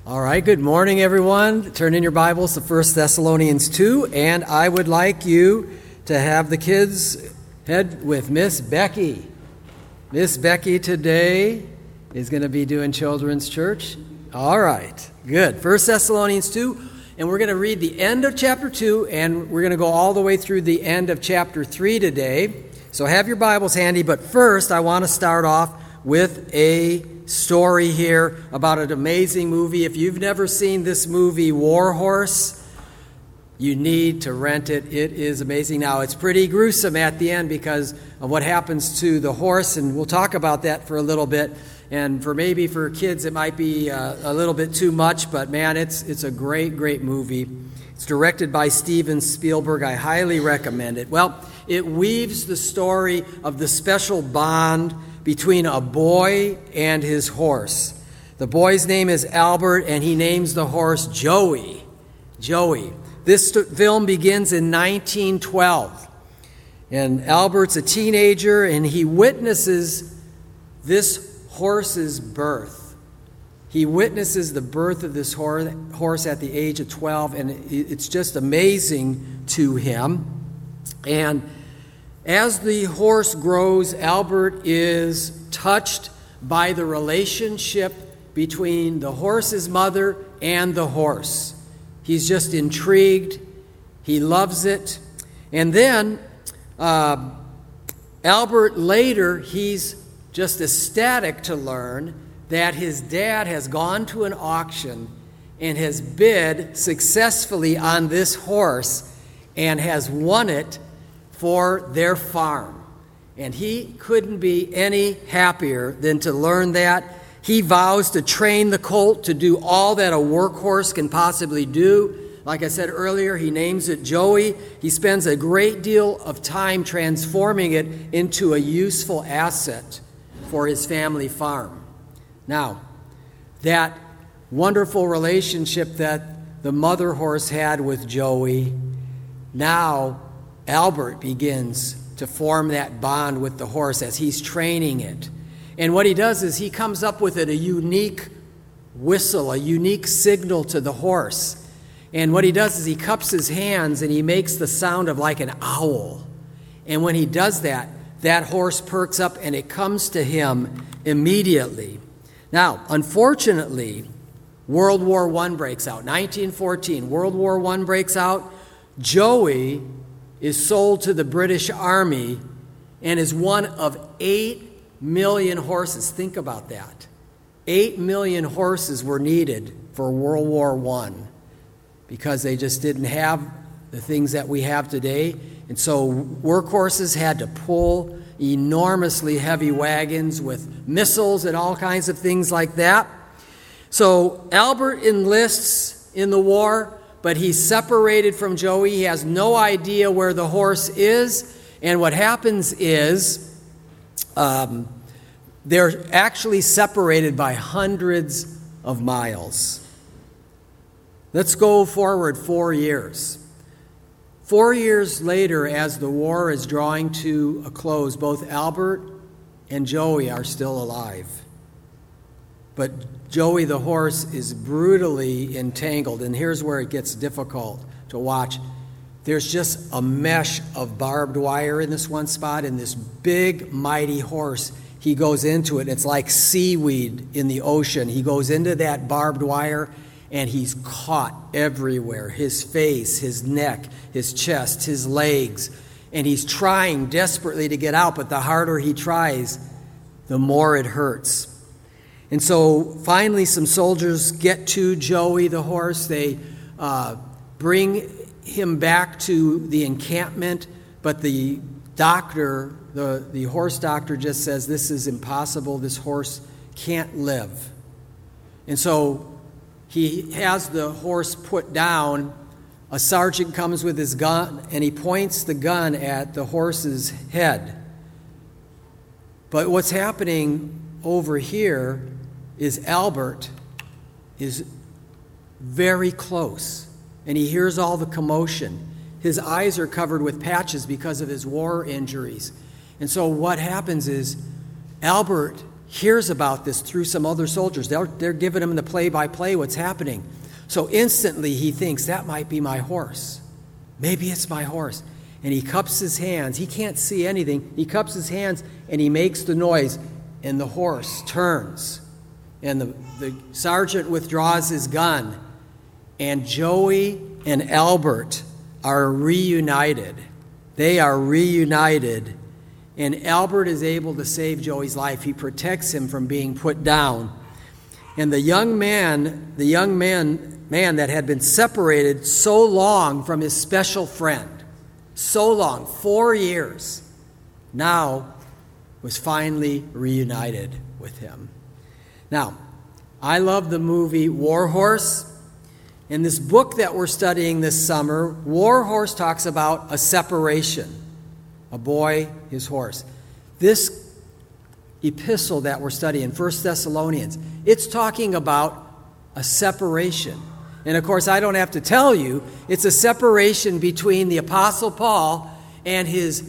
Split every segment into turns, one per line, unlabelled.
All right, good morning, everyone. Turn in your Bibles to 1 Thessalonians 2, and I would like you to have the kids head with Miss Becky. Miss Becky today is going to be doing children's church. All right, good. 1 Thessalonians 2, and we're going to read the end of chapter 2, and we're going to go all the way through the end of chapter 3 today. So have your Bibles handy, but first I want to start off with a story here about an amazing movie. If you've never seen this movie, War Horse, you need to rent it. It is amazing. Now, it's pretty gruesome at the end because of what happens to the horse, and we'll talk about that for a little bit. And for kids, it might be a little bit too much, but man, it's a great, great movie. It's directed by Steven Spielberg. I highly recommend it. Well, it weaves the story of the special bond between a boy and his horse. The boy's name is Albert, and he names the horse Joey. Joey. This film begins in 1912. And Albert's a teenager, and he witnesses this horse's birth. He witnesses the birth of this horse at the age of 12, and it's just amazing to him. And as the horse grows, Albert is touched by the relationship between the horse's mother and the horse. He's just intrigued. He loves it. And then Albert later, he's just ecstatic to learn that his dad has gone to an auction and has bid successfully on this horse and has won it for their farm. And he couldn't be any happier than to learn that. He vows to train the colt to do all that a workhorse can possibly do. Like I said earlier, he names it Joey. He spends a great deal of time transforming it into a useful asset for his family farm. Now, that wonderful relationship that the mother horse had with Joey, now Albert begins to form that bond with the horse as he's training it. And what he does is he comes up with a unique whistle, a unique signal to the horse. And what he does is he cups his hands and he makes the sound of like an owl. And when he does that, that horse perks up and it comes to him immediately. Now, unfortunately, World War I breaks out. 1914, World War I breaks out. Joey is sold to the British Army and is one of 8 million horses. Think about that. 8 million horses were needed for World War I because they just didn't have the things that we have today. And so workhorses had to pull enormously heavy wagons with missiles and all kinds of things like that. So Albert enlists in the war, but he's separated from Joey. He has no idea where the horse is. And what happens is they're actually separated by hundreds of miles. Let's go forward 4 years. 4 years later, as the war is drawing to a close, both Albert and Joey are still alive. But Joey the horse is brutally entangled, and here's where it gets difficult to watch. There's just a mesh of barbed wire in this one spot, and this big, mighty horse, he goes into it. It's like seaweed in the ocean. He goes into that barbed wire, and he's caught everywhere. His face, his neck, his chest, his legs. And he's trying desperately to get out, but the harder he tries, the more it hurts. And so finally some soldiers get to Joey the horse. They bring him back to the encampment, but the doctor, the horse doctor just says, this is impossible. This horse can't live. And so he has the horse put down. A sergeant comes with his gun, and he points the gun at the horse's head. But what's happening over here is Albert is very close, and he hears all the commotion. His eyes are covered with patches because of his war injuries. And so what happens is Albert hears about this through some other soldiers. They're giving him the play-by-play what's happening. So instantly he thinks, that might be my horse. Maybe it's my horse. And he cups his hands. He can't see anything. He cups his hands and he makes the noise, and the horse turns. And the sergeant withdraws his gun, and Joey and Albert are reunited. They are reunited, and Albert is able to save Joey's life. He protects him from being put down. And the young man that had been separated so long from his special friend, so long, 4 years, now was finally reunited with him. Now, I love the movie War Horse. In this book that we're studying this summer, War Horse talks about a separation. A boy, his horse. This epistle that we're studying, 1 Thessalonians, it's talking about a separation. And of course, I don't have to tell you, it's a separation between the Apostle Paul and his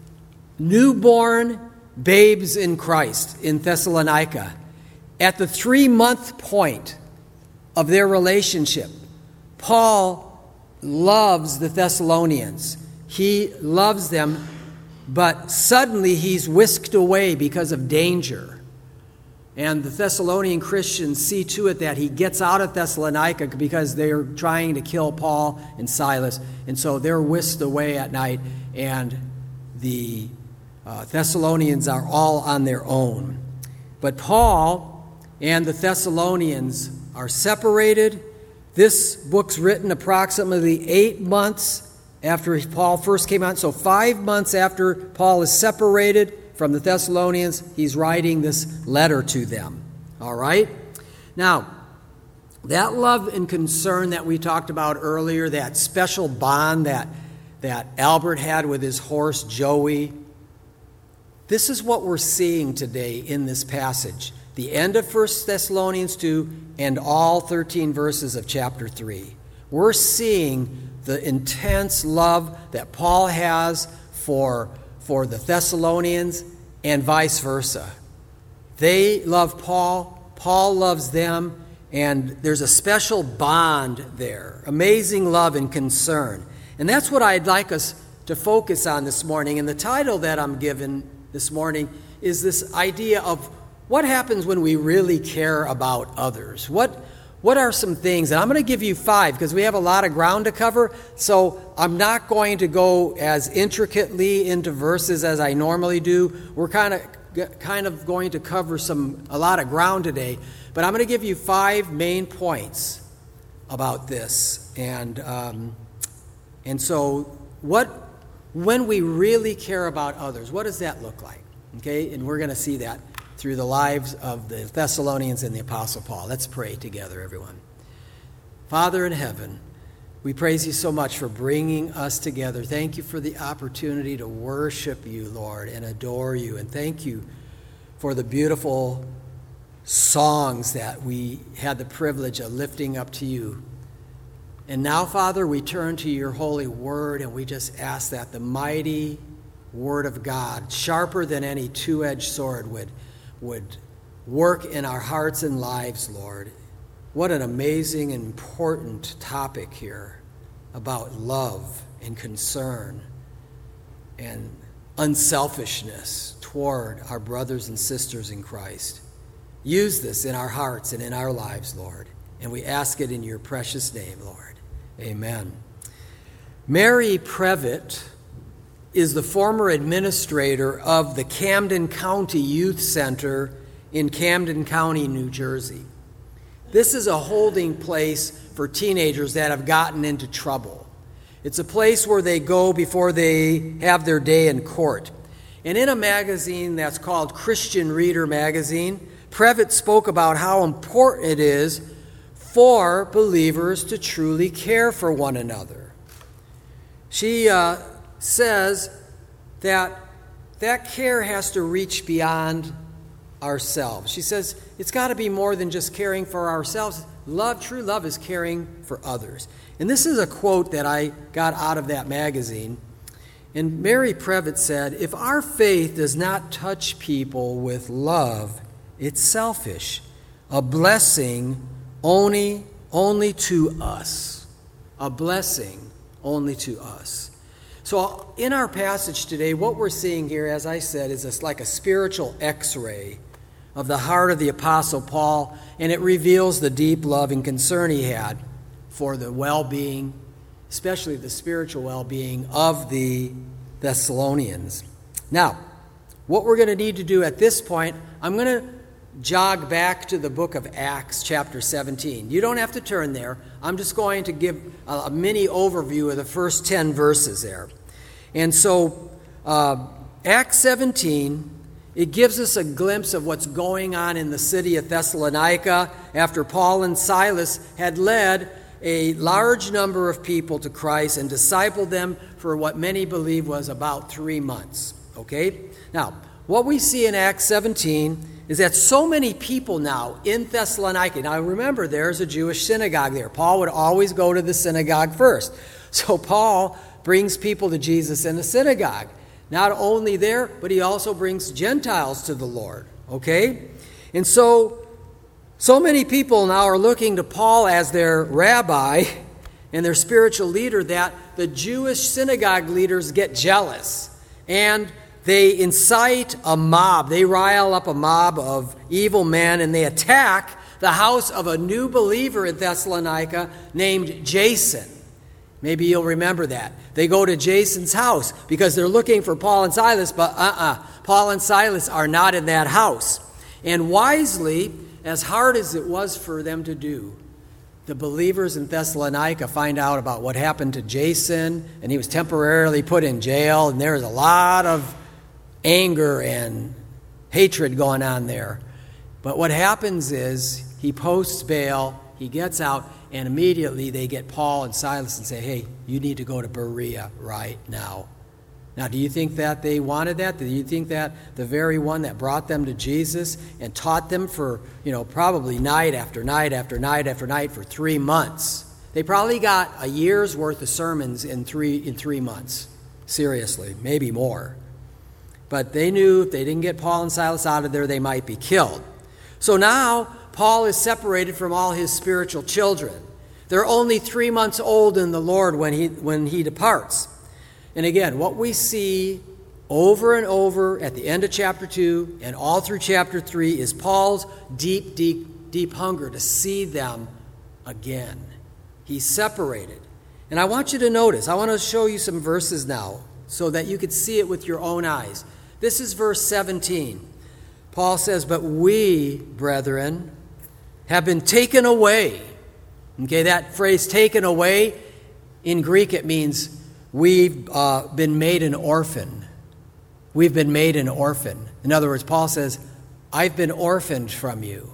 newborn babes in Christ in Thessalonica. At the 3-month point of their relationship, Paul loves the Thessalonians. He loves them, but suddenly he's whisked away because of danger. And the Thessalonian Christians see to it that he gets out of Thessalonica because they're trying to kill Paul and Silas. And so they're whisked away at night, and the Thessalonians are all on their own. But Paul and the Thessalonians are separated. This book's written approximately 8 months after Paul first came out. So 5 months after Paul is separated from the Thessalonians, he's writing this letter to them. All right? Now, that love and concern that we talked about earlier, that special bond that Albert had with his horse, Joey, this is what we're seeing today in this passage. The end of 1 Thessalonians 2 and all 13 verses of chapter 3. We're seeing the intense love that Paul has for the Thessalonians and vice versa. They love Paul, Paul loves them, and there's a special bond there. Amazing love and concern. And that's what I'd like us to focus on this morning. And the title that I'm given this morning is this idea of what happens when we really care about others. What are some things? And I'm going to give you 5 because we have a lot of ground to cover. So I'm not going to go as intricately into verses as I normally do. We're kind of going to cover a lot of ground today. But I'm going to give you 5 main points about this. And so when we really care about others, what does that look like? Okay, and we're going to see that through the lives of the Thessalonians and the Apostle Paul. Let's pray together, everyone. Father in heaven, we praise you so much for bringing us together. Thank you for the opportunity to worship you, Lord, and adore you. And thank you for the beautiful songs that we had the privilege of lifting up to you. And now, Father, we turn to your holy word, and we just ask that the mighty word of God, sharper than any two-edged sword, would work in our hearts and lives, Lord. What an amazing and important topic here about love and concern and unselfishness toward our brothers and sisters in Christ. Use this in our hearts and in our lives, Lord. And we ask it in your precious name, Lord. Amen. Mary Previtt is the former administrator of the Camden County Youth Center in Camden County, New Jersey. This is a holding place for teenagers that have gotten into trouble. It's a place where they go before they have their day in court. And in a magazine that's called Christian Reader magazine, Previtt spoke about how important it is for believers to truly care for one another. She says that care has to reach beyond ourselves. She says it's got to be more than just caring for ourselves. True love is caring for others. And this is a quote that I got out of that magazine. And Mary Previtt said, "If our faith does not touch people with love, It's selfish. A blessing only to us. A blessing only to us. So in our passage today, what we're seeing here, as I said, is like a spiritual x-ray of the heart of the Apostle Paul, and it reveals the deep love and concern he had for the well-being, especially the spiritual well-being of the Thessalonians. Now, what we're going to need to do at this point, I'm going to jog back to the book of Acts, chapter 17. You don't have to turn there. I'm just going to give a mini overview of the first 10 verses there. And so, Acts 17, it gives us a glimpse of what's going on in the city of Thessalonica after Paul and Silas had led a large number of people to Christ and discipled them for what many believe was about 3 months. Okay? Now, what we see in Acts 17 is that so many people now in Thessalonica. Now remember, there's a Jewish synagogue there. Paul would always go to the synagogue first. So Paul brings people to Jesus in the synagogue. Not only there, but he also brings Gentiles to the Lord. Okay? And so many people now are looking to Paul as their rabbi and their spiritual leader that the Jewish synagogue leaders get jealous. And they incite a mob. They rile up a mob of evil men, and they attack the house of a new believer in Thessalonica named Jason. Maybe you'll remember that. They go to Jason's house because they're looking for Paul and Silas, but Paul and Silas are not in that house. And wisely, as hard as it was for them to do, the believers in Thessalonica find out about what happened to Jason, and he was temporarily put in jail, and there's a lot of anger and hatred going on there. But what happens is he posts bail, he gets out, and immediately they get Paul and Silas and say, hey, you need to go to Berea right now. Now, do you think that they wanted that? Do you think that the very one that brought them to Jesus and taught them for, probably night after night after night after night for 3 months, they probably got a year's worth of sermons in three months. Seriously, maybe more. But they knew if they didn't get Paul and Silas out of there, they might be killed. So now Paul is separated from all his spiritual children. They're only 3 months old in the Lord when he departs. And again, what we see over and over at the end of chapter 2 and all through chapter 3 is Paul's deep, deep, deep hunger to see them again. He's separated. And I want you to notice, I want to show you some verses now so that you could see it with your own eyes. This is verse 17. Paul says, but we, brethren, have been taken away. Okay, that phrase, taken away, in Greek it means we've been made an orphan. We've been made an orphan. In other words, Paul says, I've been orphaned from you.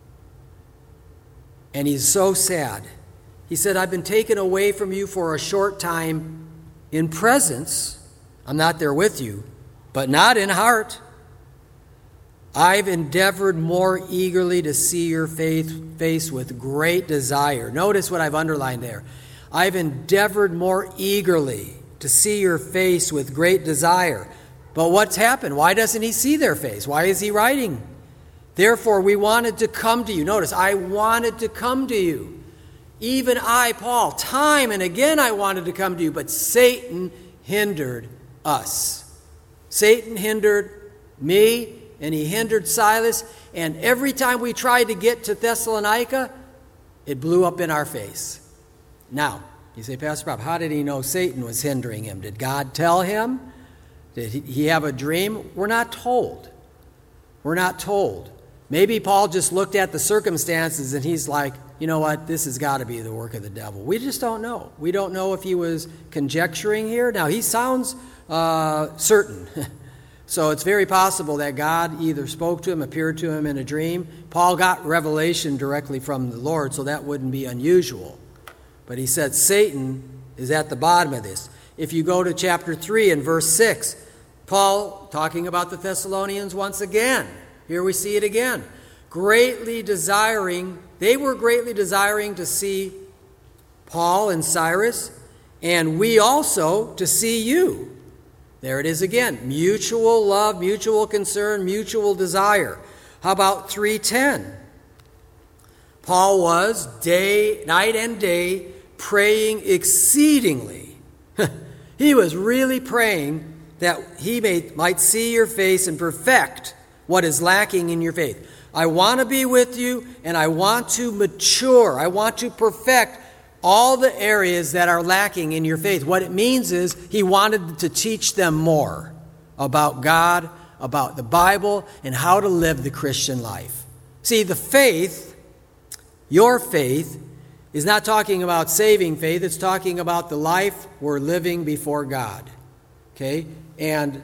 And he's so sad. He said, I've been taken away from you for a short time in presence. I'm not there with you, but not in heart. I've endeavored more eagerly to see your face with great desire. Notice what I've underlined there. I've endeavored more eagerly to see your face with great desire. But what's happened? Why doesn't he see their face? Why is he writing? Therefore, we wanted to come to you. Notice, I wanted to come to you. Even I, Paul, time and again I wanted to come to you, but Satan hindered us. Satan hindered me, and he hindered Silas, and every time we tried to get to Thessalonica, it blew up in our face. Now, you say, Pastor Bob, how did he know Satan was hindering him? Did God tell him? Did he have a dream? We're not told. We're not told. Maybe Paul just looked at the circumstances and he's like, you know what, this has got to be the work of the devil. We just don't know. We don't know if he was conjecturing here. Now, he sounds certain. So it's very possible that God either spoke to him, appeared to him in a dream. Paul got revelation directly from the Lord, so that wouldn't be unusual. But he said Satan is at the bottom of this. If you go to chapter 3 and verse 6, Paul talking about the Thessalonians once again. Here we see it again. They were greatly desiring to see Paul and Silas, and we also to see you. There it is again. Mutual love, mutual concern, mutual desire. How about 3:10? Paul was night and day praying exceedingly. He was really praying that he might see your face and perfect what is lacking in your faith. I want to be with you, and I want to mature. I want to perfect all the areas that are lacking in your faith. What it means is he wanted to teach them more about God, about the Bible, and how to live the Christian life. See, the faith, your faith, is not talking about saving faith. It's talking about the life we're living before God. Okay? And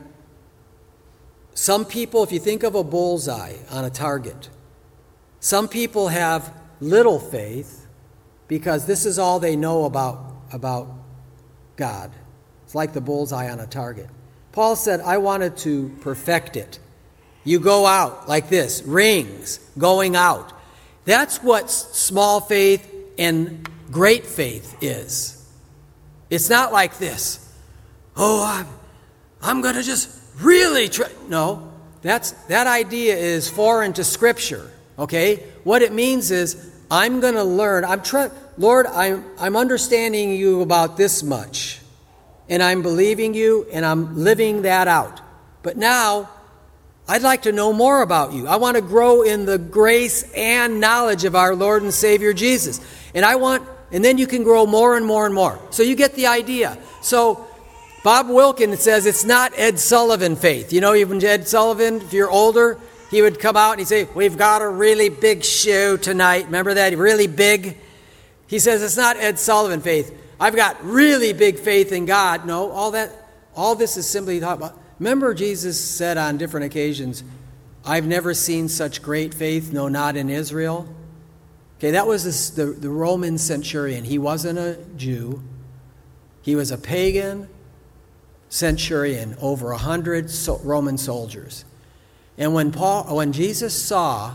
some people, if you think of a bullseye on a target, some people have little faith because this is all they know about God. It's like the bullseye on a target. Paul said, I wanted to perfect it. You go out like this, rings, going out. That's what small faith and great faith is. It's not like this. Oh, I'm going to just really try. No, that idea is foreign to Scripture. Okay? What it means is I'm going to learn. Lord, I'm understanding you about this much. And I'm believing you, and I'm living that out. But now, I'd like to know more about you. I want to grow in the grace and knowledge of our Lord and Savior Jesus. And then you can grow more and more and more. So you get the idea. So Bob Wilkins says it's not Ed Sullivan faith. You know, even Ed Sullivan, if you're older, he would come out and he'd say, we've got a really big show tonight. Remember that? Really big? He says it's not Ed Sullivan faith. I've got really big faith in God. No, all this is simply talking about. Remember Jesus said on different occasions, I've never seen such great faith, no, not in Israel. Okay, that was the Roman centurion. He wasn't a Jew. He was a pagan centurion, over 100 Roman soldiers. And when Jesus saw,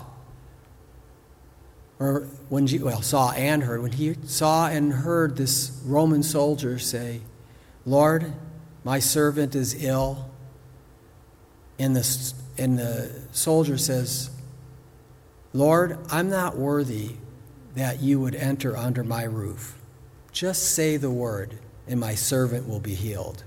when he saw and heard this Roman soldier say, Lord, my servant is ill. And the soldier says, Lord, I'm not worthy that you would enter under my roof. Just say the word, and my servant will be healed.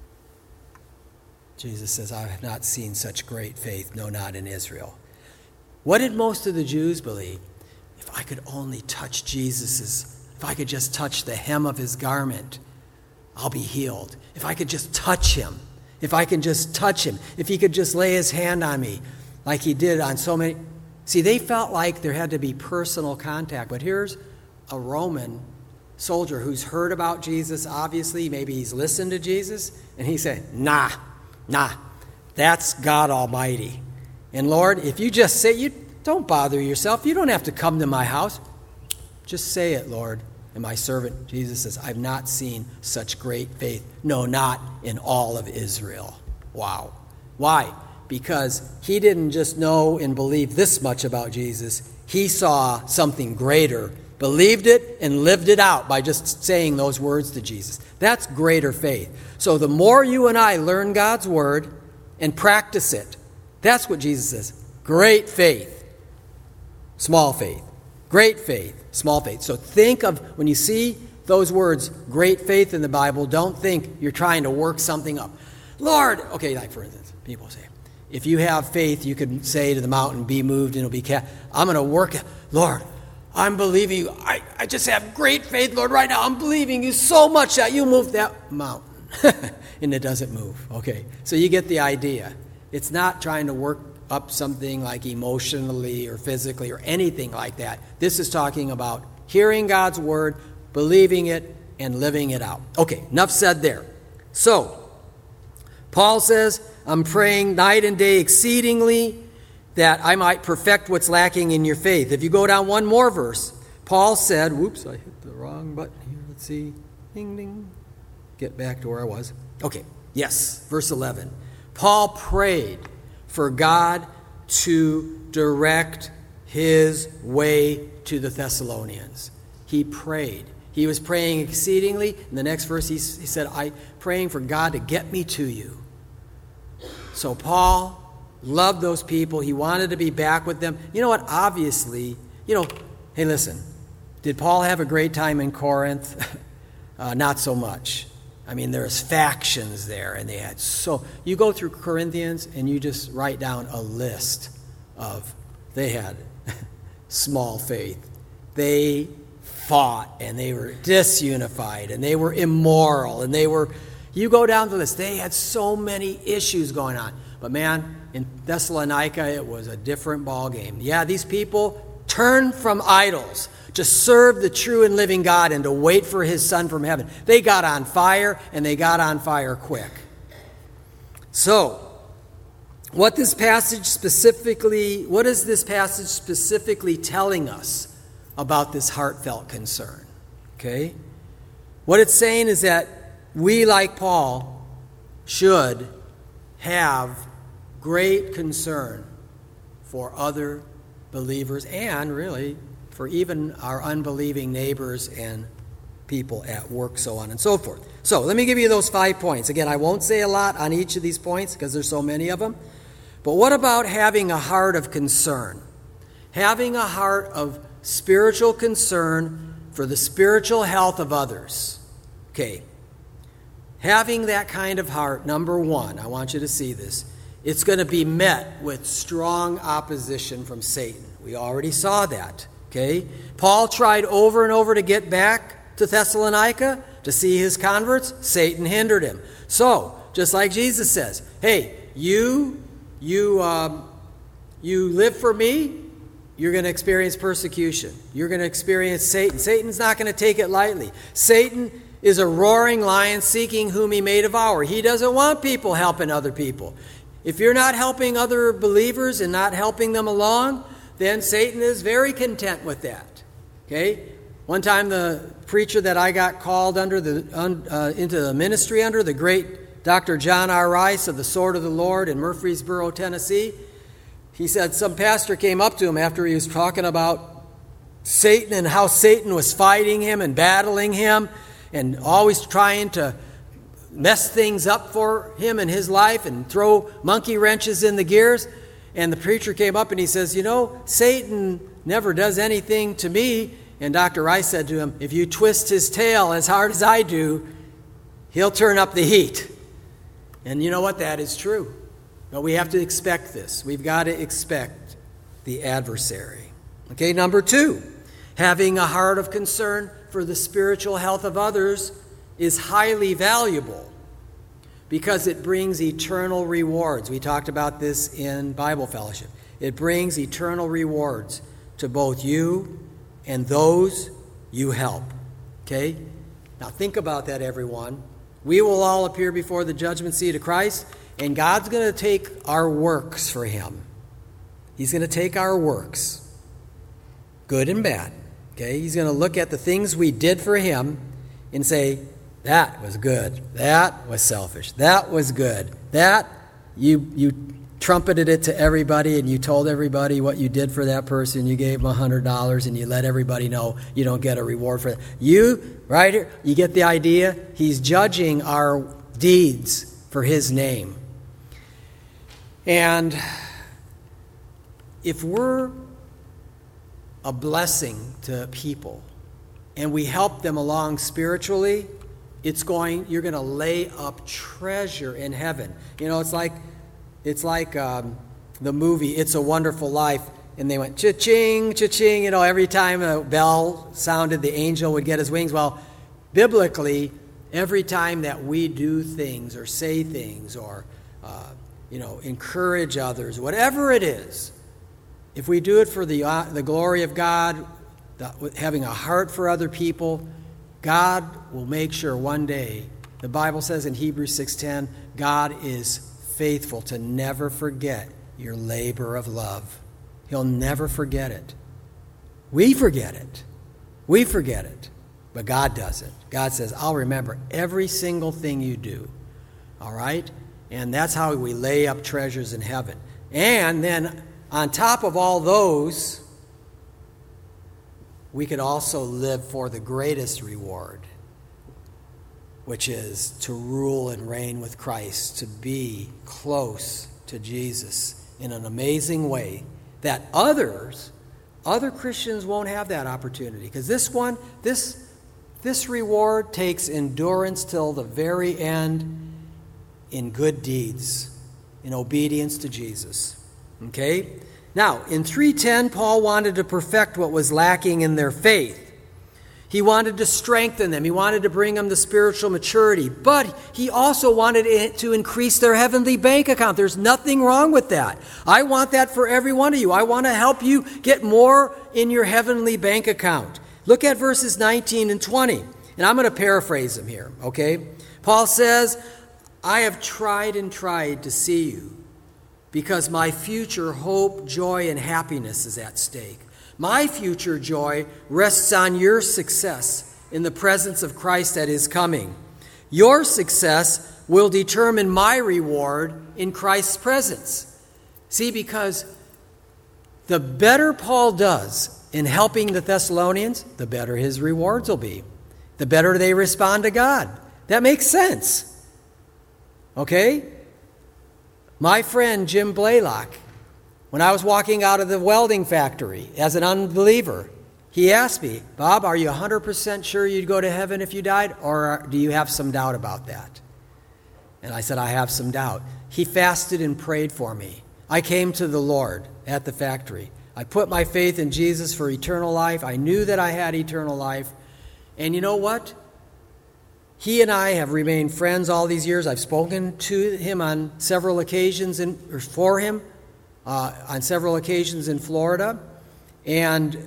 Jesus says, I have not seen such great faith, no, not in Israel. What did most of the Jews believe? If I could only touch if I could just touch the hem of his garment, I'll be healed. If I could just touch him. If I can just touch him. If he could just lay his hand on me like he did on so many. See, they felt like there had to be personal contact. But here's a Roman soldier who's heard about Jesus, obviously. Maybe he's listened to Jesus. And he said, nah, that's God Almighty. And Lord, if you just say, don't bother yourself. You don't have to come to my house. Just say it, Lord. And my servant, Jesus says, I've not seen such great faith. No, not in all of Israel. Wow. Why? Because he didn't just know and believe this much about Jesus. He saw something greater, believed it, and lived it out by just saying those words to Jesus. That's greater faith. So the more you and I learn God's word and practice it, that's what Jesus says. Great faith, small faith. Great faith, small faith. So think of, when you see those words, great faith in the Bible, don't think you're trying to work something up. Lord, okay, like for instance, people say, if you have faith, you can say to the mountain, be moved and it'll be cast. I'm going to work it. Lord, I'm believing you. I just have great faith, Lord, right now. I'm believing you so much that you move that mountain. And it doesn't move. Okay, so you get the idea. It's not trying to work up something like emotionally or physically or anything like that. This is talking about hearing God's word, believing it, and living it out. Okay, enough said there. So, Paul says, I'm praying night and day exceedingly that I might perfect what's lacking in your faith. If you go down one more verse, Paul said, whoops, I hit the wrong button here. Let's see. Ding, ding. Get back to where I was. Okay, yes, verse 11. Paul prayed for God to direct his way to the Thessalonians. He prayed. He was praying exceedingly. In the next verse, he said, I'm praying for God to get me to you. So Paul loved those people. He wanted to be back with them. You know what? Obviously, hey, listen, did Paul have a great time in Corinth? Not so much. I mean, there's factions there, and they had you go through Corinthians and you just write down a list of, they had small faith. They fought, and they were disunified, and they were immoral, and you go down the list. They had so many issues going on. But man, in Thessalonica, it was a different ballgame. Yeah, these people turned from idols to serve the true and living God and to wait for his Son from heaven. They got on fire, and they got on fire quick. So, what is this passage specifically telling us about this heartfelt concern? Okay? What it's saying is that we, like Paul, should have great concern for other believers and really for even our unbelieving neighbors and people at work, so on and so forth. So let me give you those 5 points. Again, I won't say a lot on each of these points because there's so many of them. But what about having a heart of concern? Having a heart of spiritual concern for the spiritual health of others. Okay. Having that kind of heart, number one, I want you to see this. It's going to be met with strong opposition from Satan. We already saw that. Okay? Paul tried over and over to get back to Thessalonica to see his converts. Satan hindered him. So, just like Jesus says, hey, you live for me, you're going to experience persecution. You're going to experience Satan. Satan's not going to take it lightly. Satan is a roaring lion seeking whom he may devour. He doesn't want people helping other people. If you're not helping other believers and not helping them along, then Satan is very content with that. Okay? One time the preacher that I got called into the ministry under, the great Dr. John R. Rice of the Sword of the Lord in Murfreesboro, Tennessee, he said some pastor came up to him after he was talking about Satan and how Satan was fighting him and battling him and always trying to mess things up for him in his life and throw monkey wrenches in the gears. And the preacher came up and he says, Satan never does anything to me. And Dr. Rice said to him, if you twist his tail as hard as I do, he'll turn up the heat. And you know what? That is true. But we have to expect this. We've got to expect the adversary. Okay, number 2, having a heart of concern for the spiritual health of others is highly valuable because it brings eternal rewards. We talked about this in Bible fellowship. It brings eternal rewards to both you and those you help. Okay? Now think about that, everyone. We will all appear before the judgment seat of Christ, and God's going to take our works for him. He's going to take our works, good and bad. Okay? He's going to look at the things we did for him and say, that was good. That was selfish. That was good. That, you trumpeted it to everybody and you told everybody what you did for that person. You gave them $100 and you let everybody know you don't get a reward for that. You, right here, you get the idea? He's judging our deeds for his name. And if we're a blessing to people and we help them along spiritually, you're going to lay up treasure in heaven. It's like the movie It's a Wonderful Life, and they went cha-ching, cha-ching. Every time a bell sounded, the angel would get his wings. Well, biblically, every time that we do things or say things or encourage others, whatever it is, if we do it for the glory of God, having a heart for other people, God will make sure one day, the Bible says in Hebrews 6:10, God is faithful to never forget your labor of love. He'll never forget it. We forget it. But God doesn't. God says, I'll remember every single thing you do. All right? And that's how we lay up treasures in heaven. And then on top of all those, we could also live for the greatest reward, which is to rule and reign with Christ, to be close to Jesus in an amazing way that other Christians won't have that opportunity. Because this reward takes endurance till the very end in good deeds, in obedience to Jesus. Okay? Now, in 3:10, Paul wanted to perfect what was lacking in their faith. He wanted to strengthen them. He wanted to bring them to spiritual maturity. But he also wanted it to increase their heavenly bank account. There's nothing wrong with that. I want that for every one of you. I want to help you get more in your heavenly bank account. Look at verses 19 and 20. And I'm going to paraphrase them here, okay? Paul says, I have tried and tried to see you because my future hope, joy, and happiness is at stake. My future joy rests on your success in the presence of Christ at his coming. Your success will determine my reward in Christ's presence. See, because the better Paul does in helping the Thessalonians, the better his rewards will be. The better they respond to God. That makes sense. Okay? My friend Jim Blaylock, when I was walking out of the welding factory as an unbeliever, he asked me, Bob, are you 100% sure you'd go to heaven if you died, or do you have some doubt about that? And I said, I have some doubt. He fasted and prayed for me. I came to the Lord at the factory. I put my faith in Jesus for eternal life. I knew that I had eternal life. And you know what? He and I have remained friends all these years. I've spoken to him on several occasions, for him on several occasions in Florida. And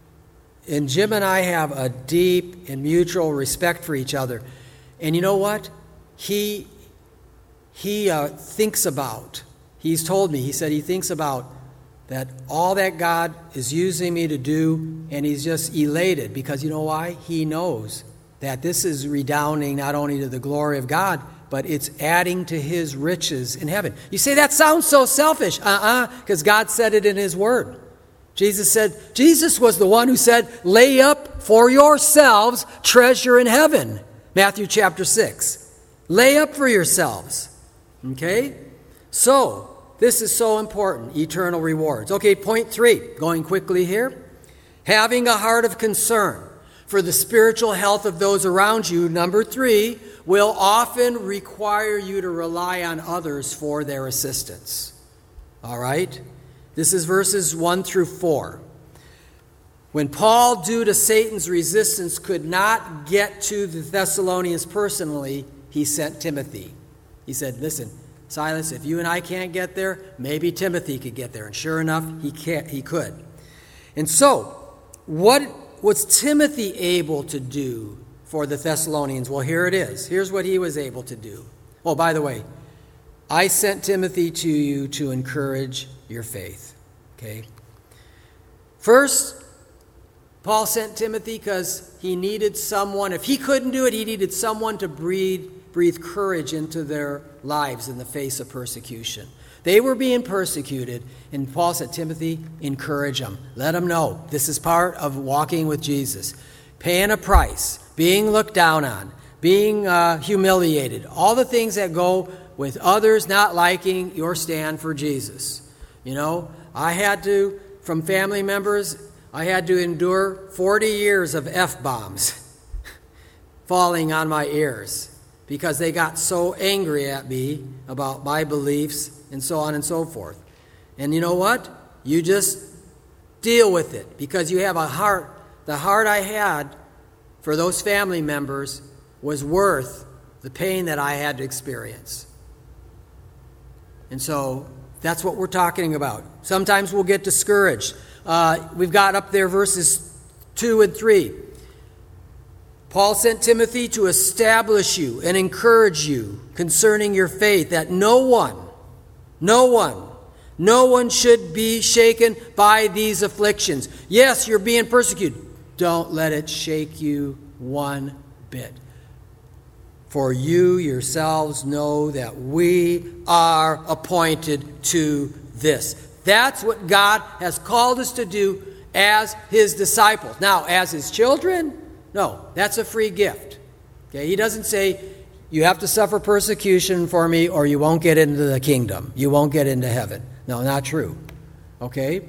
Jim and I have a deep and mutual respect for each other. And you know what? He thinks about, he's told me, he said he thinks about that all that God is using me to do, and he's just elated because you know why? He knows that this is redounding not only to the glory of God, but it's adding to his riches in heaven. You say, that sounds so selfish. Because God said it in his word. Jesus was the one who said, lay up for yourselves treasure in heaven. Matthew chapter 6. Lay up for yourselves. Okay? So, this is so important, eternal rewards. Okay, point 3, going quickly here. Having a heart of concern for the spiritual health of those around you, number 3, will often require you to rely on others for their assistance. All right? This is verses 1 through 4. When Paul, due to Satan's resistance, could not get to the Thessalonians personally, he sent Timothy. He said, listen, Silas, if you and I can't get there, maybe Timothy could get there. And sure enough, he could. And so, what was Timothy able to do for the Thessalonians? Well, here it is. Here's what he was able to do. Oh, by the way, I sent Timothy to you to encourage your faith. Okay? First, Paul sent Timothy because he needed someone. If he couldn't do it, he needed someone to breathe courage into their lives in the face of persecution. They were being persecuted, and Paul said, Timothy, encourage them. Let them know this is part of walking with Jesus. Paying a price, being looked down on, being humiliated, all the things that go with others not liking your stand for Jesus. You know, I had to, from family members, I had to endure 40 years of F-bombs falling on my ears because they got so angry at me about my beliefs and so on and so forth. And you know what? You just deal with it because you have a heart. The heart I had for those family members was worth the pain that I had to experience. And so that's what we're talking about. Sometimes we'll get discouraged. We've got up there verses 2 and 3. Paul sent Timothy to establish you and encourage you concerning your faith, that no one should be shaken by these afflictions. Yes, you're being persecuted. Don't let it shake you one bit. For you yourselves know that we are appointed to this. That's what God has called us to do as his disciples. Now, as his children, no, that's a free gift. Okay, he doesn't say, you have to suffer persecution for me or you won't get into the kingdom. You won't get into heaven. No, not true. Okay?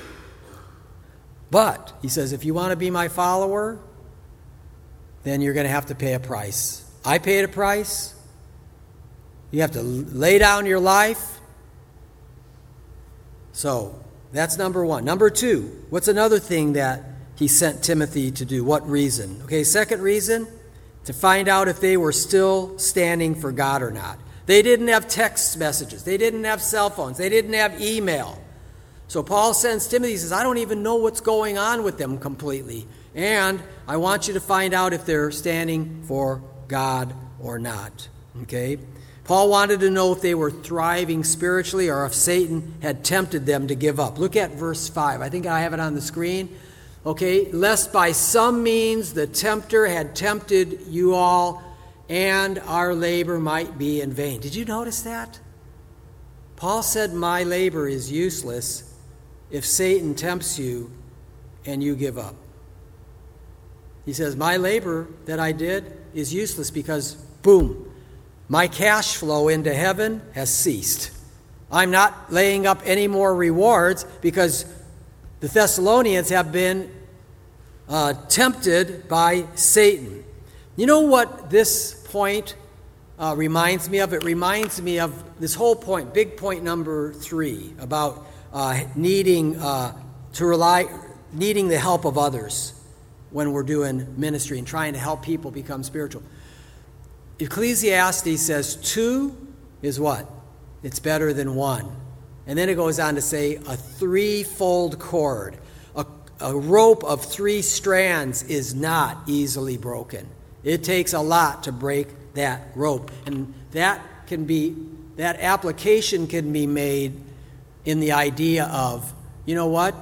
But, he says, if you want to be my follower, then you're going to have to pay a price. I paid a price. You have to lay down your life. So, that's number one. Number two, what's another thing that he sent Timothy to do? What reason? Okay, second reason, to find out if they were still standing for God or not. They didn't have text messages. They didn't have cell phones. They didn't have email. So Paul sends Timothy, he says, I don't even know what's going on with them completely. And I want you to find out if they're standing for God or not. Okay? Paul wanted to know if they were thriving spiritually or if Satan had tempted them to give up. Look at verse 5. I think I have it on the screen. Okay? Lest by some means the tempter had tempted you all, and our labor might be in vain. Did you notice that? Paul said, my labor is useless if Satan tempts you and you give up. He says, my labor that I did is useless because, boom, my cash flow into heaven has ceased. I'm not laying up any more rewards because the Thessalonians have been tempted by Satan. You know what this point reminds me of? It reminds me of this whole point, big point number 3, about needing the help of others when we're doing ministry and trying to help people become spiritual. Ecclesiastes says 2 is what? It's better than 1. And then it goes on to say a 3-fold cord. A rope of 3 strands is not easily broken. It takes a lot to break that rope. And that application can be made in the idea of, you know what?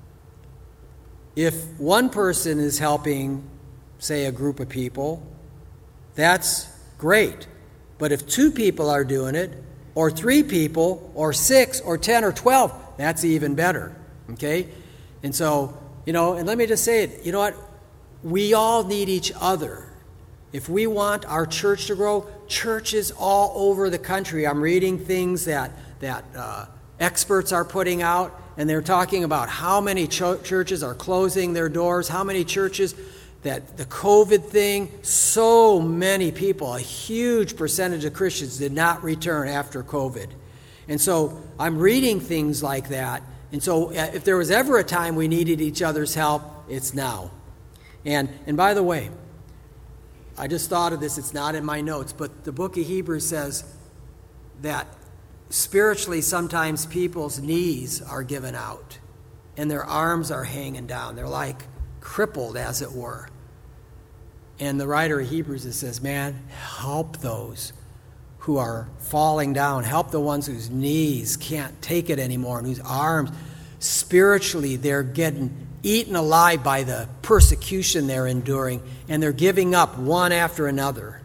If one person is helping, say, a group of people, that's great. But if 2 people are doing it, or 3 people, or 6, or 10, or 12, that's even better. Okay? And so, and let me just say it, you know what? We all need each other. If we want our church to grow, churches all over the country, I'm reading things that experts are putting out, and they're talking about how many churches are closing their doors, how many churches, that the COVID thing, so many people, a huge percentage of Christians did not return after COVID. And so I'm reading things like that. And so if there was ever a time we needed each other's help, it's now. And by the way, I just thought of this, it's not in my notes, but the book of Hebrews says that spiritually sometimes people's knees are given out and their arms are hanging down. They're like crippled, as it were. And the writer of Hebrews says, man, help those who are falling down. Help the ones whose knees can't take it anymore and whose arms, spiritually, they're getting eaten alive by the persecution they're enduring, and they're giving up one after another.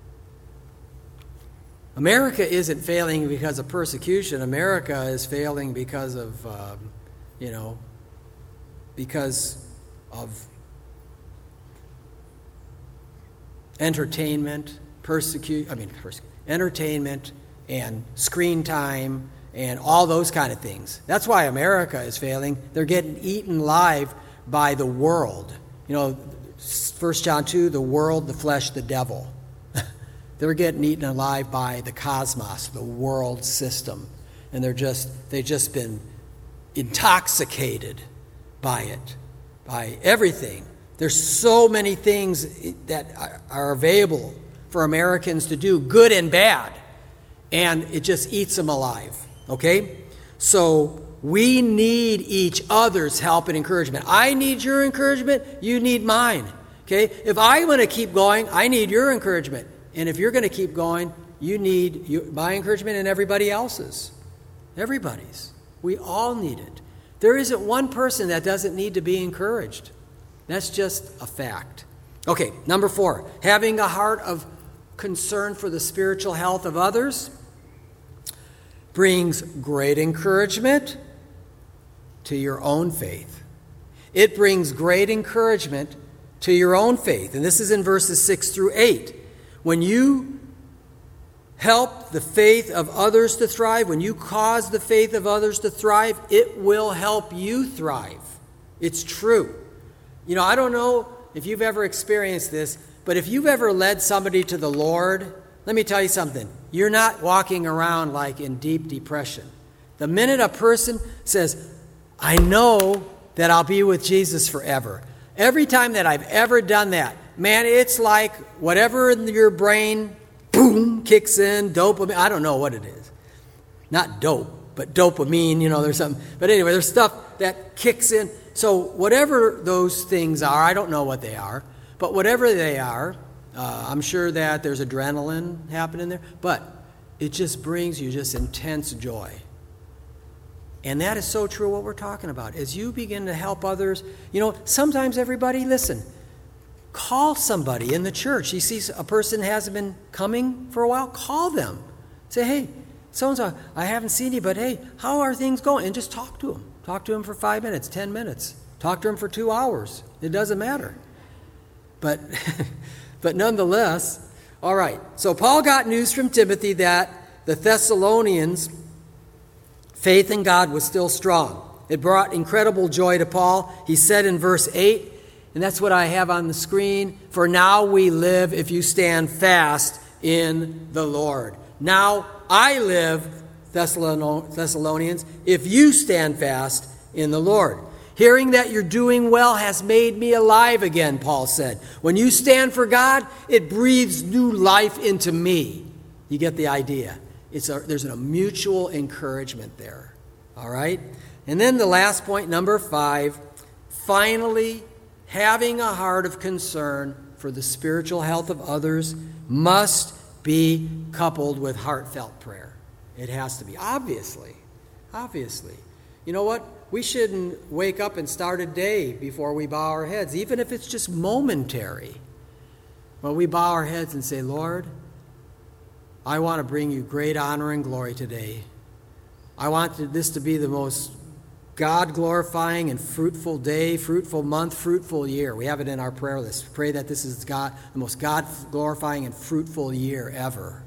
America isn't failing because of persecution. America is failing because of, entertainment, entertainment and screen time and all those kind of things. That's why America is failing. They're getting eaten alive by the world. 1 John 2, the world, the flesh, the devil. They're getting eaten alive by the cosmos, the world system. And they've just been intoxicated by it, by everything. There's so many things that are available for Americans to do, good and bad, and it just eats them alive, okay? So we need each other's help and encouragement. I need your encouragement, you need mine, okay? If I'm going to keep going, I need your encouragement. And if you're going to keep going, you need my encouragement and everybody else's. Everybody's. We all need it. There isn't one person that doesn't need to be encouraged. That's just a fact. Okay, number 4, having a heart of concern for the spiritual health of others brings great encouragement to your own faith. It brings great encouragement to your own faith. And this is in verses 6 through 8. When you help the faith of others to thrive, when you cause the faith of others to thrive, it will help you thrive. It's true. You know, I don't know if you've ever experienced this, but if you've ever led somebody to the Lord, let me tell you something. You're not walking around like in deep depression. The minute a person says, I know that I'll be with Jesus forever. Every time that I've ever done that, man, it's like whatever in your brain, boom, kicks in, dopamine. I don't know what it is. Not dope, but dopamine, you know, there's something. But anyway, there's stuff that kicks in. So whatever those things are, I don't know what they are, but whatever they are, I'm sure that there's adrenaline happening there, but it just brings you just intense joy. And that is so true what we're talking about. As you begin to help others, you know, sometimes everybody, listen, call somebody in the church. You see a person hasn't been coming for a while, call them. Say, hey, so-and-so, I haven't seen you, but hey, how are things going? And just talk to them. Talk to them for 5 minutes, 10 minutes. Talk to them for 2 hours. It doesn't matter. But nonetheless, all right. So Paul got news from Timothy that the Thessalonians' faith in God was still strong. It brought incredible joy to Paul. He said in verse 8, and that's what I have on the screen, for now we live if you stand fast in the Lord. Now I live, Thessalonians, if you stand fast in the Lord. Hearing that you're doing well has made me alive again, Paul said. When you stand for God, it breathes new life into me. You get the idea. There's a mutual encouragement there. All right? And then the last point, number 5, finally, having a heart of concern for the spiritual health of others must be coupled with heartfelt prayer. It has to be. Obviously. You know what? We shouldn't wake up and start a day before we bow our heads, even if it's just momentary. Well, we bow our heads and say, Lord, I want to bring you great honor and glory today. I want this to be the most God-glorifying and fruitful day, fruitful month, fruitful year. We have it in our prayer list. Pray that this is the most God-glorifying and fruitful year ever.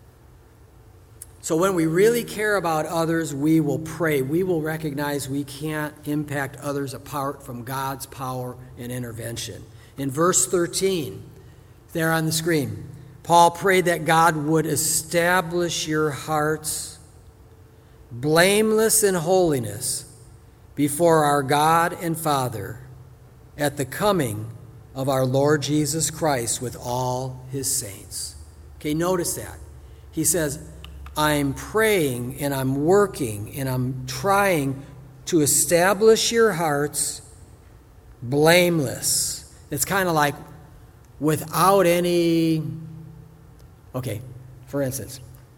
So when we really care about others, we will pray. We will recognize we can't impact others apart from God's power and intervention. In verse 13, there on the screen, Paul prayed that God would establish your hearts blameless in holiness before our God and Father at the coming of our Lord Jesus Christ with all his saints. Okay, notice that. He says, I'm praying and I'm working and I'm trying to establish your hearts blameless. It's kind of like without any... Okay, for instance,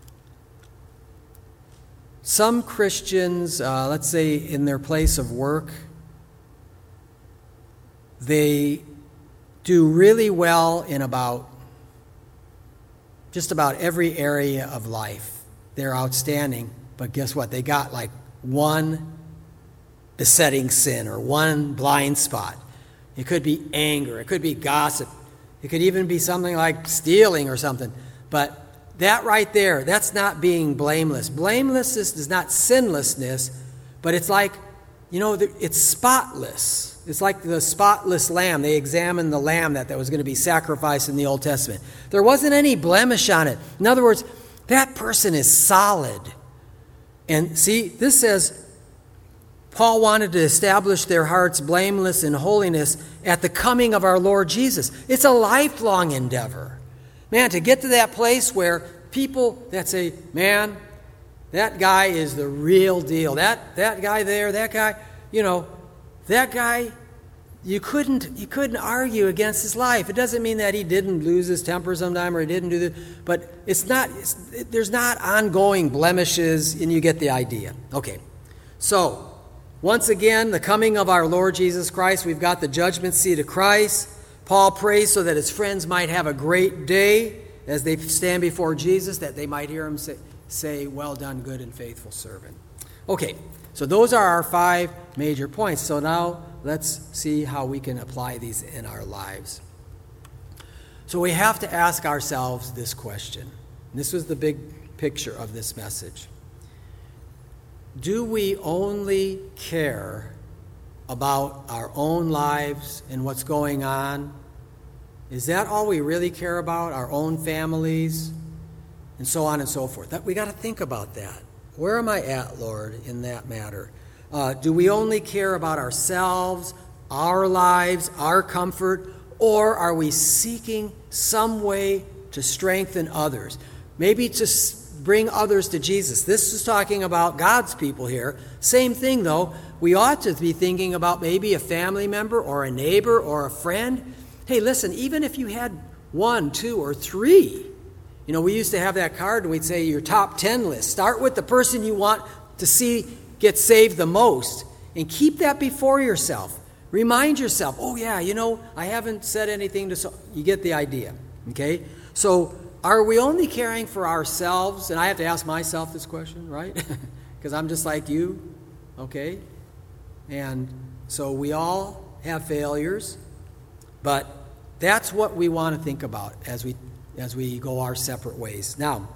some Christians, let's say in their place of work, they do really well in just about every area of life. They're outstanding, but guess what? They got like one besetting sin or one blind spot. It could be anger. It could be gossip. It could even be something like stealing or something. But that right there, that's not being blameless. Blamelessness is not sinlessness, but it's like, you know, it's spotless. It's like the spotless lamb. They examined the lamb that was going to be sacrificed in the Old Testament. There wasn't any blemish on it. In other words, that person is solid. And see, this says, Paul wanted to establish their hearts blameless in holiness at the coming of our Lord Jesus. It's a lifelong endeavor. Man, to get to that place where people that say, man, that guy is the real deal. That guy there, that guy, you know, that guy, you couldn't argue against his life. It doesn't mean that he didn't lose his temper sometime or he didn't do this, but there's not ongoing blemishes, and you get the idea. Okay, so once again, the coming of our Lord Jesus Christ, we've got the judgment seat of Christ. Paul prays so that his friends might have a great day as they stand before Jesus, that they might hear him say, well done, good and faithful servant. Okay, so those are our 5 major points. So now let's see how we can apply these in our lives. So we have to ask ourselves this question. And this was the big picture of this message. Do we only care about our own lives and what's going on? Is that all we really care about, our own families, and so on and so forth? We got to think about that. Where am I at, Lord, in that matter? Do we only care about ourselves, our lives, our comfort, or are we seeking some way to strengthen others? Maybe to bring others to Jesus. This is talking about God's people here. Same thing, though. We ought to be thinking about maybe a family member or a neighbor or a friend. Hey, listen, even if you had 1, 2, or 3, we used to have that card and we'd say your top 10 list. Start with the person you want to see get saved the most and keep that before yourself. Remind yourself, oh yeah, I haven't said anything to... You get the idea, okay? So are we only caring for ourselves? And I have to ask myself this question, right? Because I'm just like you, okay? And so we all have failures, but that's what we want to think about as we go our separate ways. Now,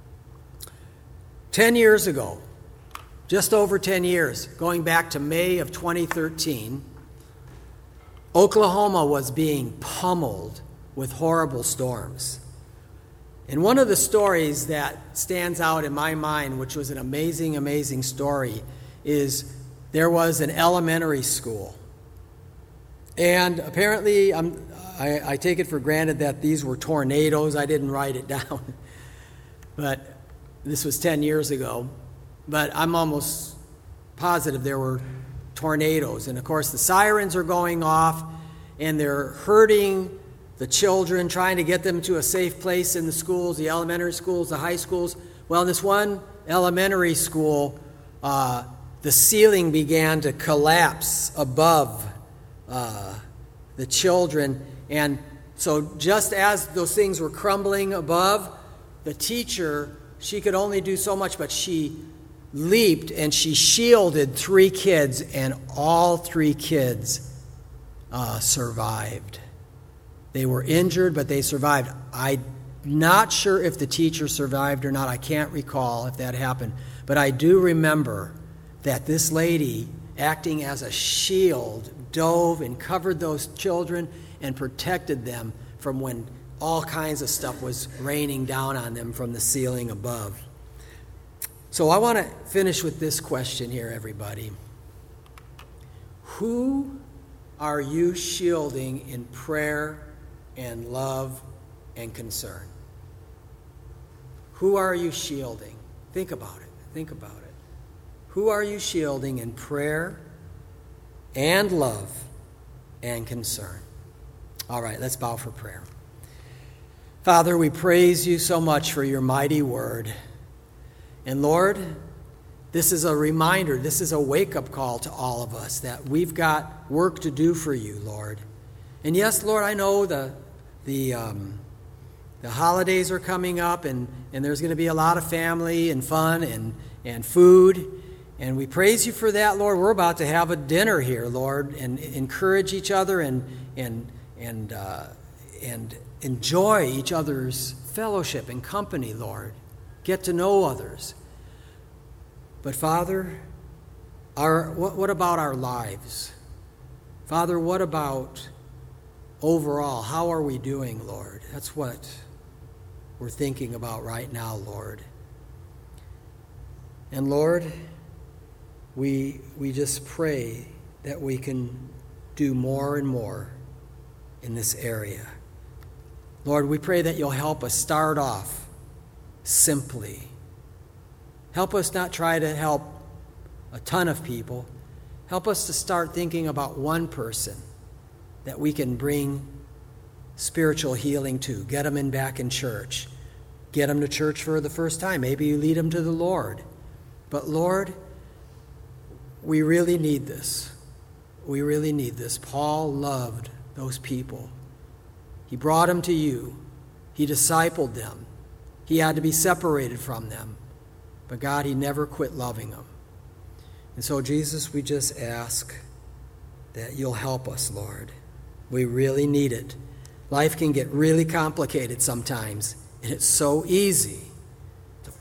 10 years ago, just over 10 years, going back to May of 2013, Oklahoma was being pummeled with horrible storms. And one of the stories that stands out in my mind, which was an amazing, amazing story, is there was an elementary school. And apparently, I take it for granted that these were tornadoes. I didn't write it down. But this was 10 years ago. But I'm almost positive there were tornadoes. And of course, the sirens are going off, and they're hurting the children, trying to get them to a safe place in the schools, the elementary schools, the high schools. Well, in this one elementary school, the ceiling began to collapse above the children. And so just as those things were crumbling above, the teacher, she could only do so much, but she leaped and she shielded 3 kids, and all 3 kids survived. They were injured, but they survived. I'm not sure if the teacher survived or not. I can't recall if that happened. But I do remember that this lady, acting as a shield, dove and covered those children and protected them from when all kinds of stuff was raining down on them from the ceiling above. So I want to finish with this question here, everybody. Who are you shielding in prayer and love and concern? Who are you shielding? Think about it. Think about it. Who are you shielding in prayer and love and concern? All right, let's bow for prayer. Father, we praise you so much for your mighty word. And Lord, this is a reminder, this is a wake-up call to all of us that we've got work to do for you, Lord. And yes, Lord, I know the holidays are coming up, and there's going to be a lot of family and fun and food. And we praise you for that, Lord. We're about to have a dinner here, Lord, and encourage each other and enjoy each other's fellowship and company, Lord. Get to know others. But Father, what about our lives? Father, what about overall? How are we doing, Lord? That's what we're thinking about right now, Lord. And Lord, we just pray that we can do more and more in this area. Lord, we pray that you'll help us start off simply. Help us not try to help a ton of people. Help us to start thinking about one person that we can bring spiritual healing to. Get them back in church. Get them to church for the first time. Maybe you lead them to the Lord. But Lord, we really need this. We really need this. Paul loved those people. He brought them to you. He discipled them. He had to be separated from them. But God, he never quit loving them. And so, Jesus, we just ask that you'll help us, Lord. We really need it. Life can get really complicated sometimes, and it's so easy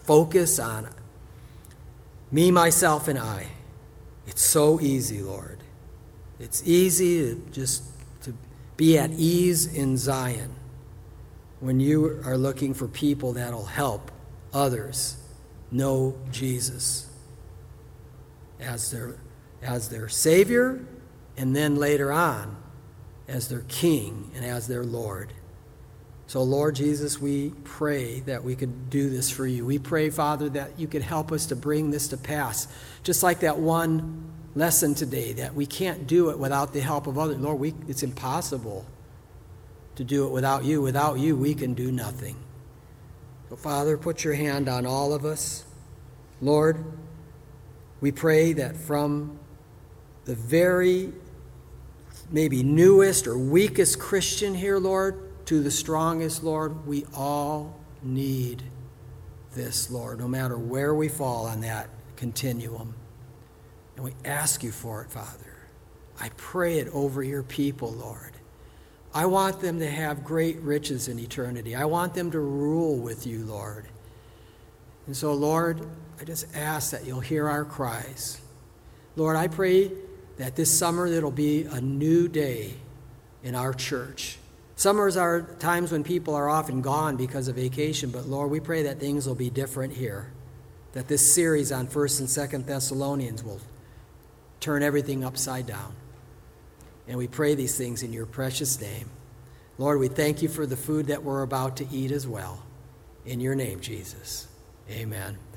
focus on me, myself, and I. It's so easy, Lord. It's easy to be at ease in Zion when you are looking for people that'll help others know Jesus as their Savior, and then later on as their King and as their Lord. So, Lord Jesus, we pray that we could do this for you. We pray, Father, that you could help us to bring this to pass. Just like that one lesson today, that we can't do it without the help of others. Lord, it's impossible to do it without you. Without you, we can do nothing. So, Father, put your hand on all of us. Lord, we pray that from the very maybe newest or weakest Christian here, Lord, to the strongest, Lord, we all need this, Lord, no matter where we fall on that continuum. And we ask you for it, Father. I pray it over your people, Lord. I want them to have great riches in eternity. I want them to rule with you, Lord. And so, Lord, I just ask that you'll hear our cries. Lord, I pray that this summer there'll be a new day in our church. Summers are times when people are often gone because of vacation, but Lord, we pray that things will be different here, that this series on 1st and 2nd Thessalonians will turn everything upside down. And we pray these things in your precious name. Lord, we thank you for the food that we're about to eat as well. In your name, Jesus. Amen.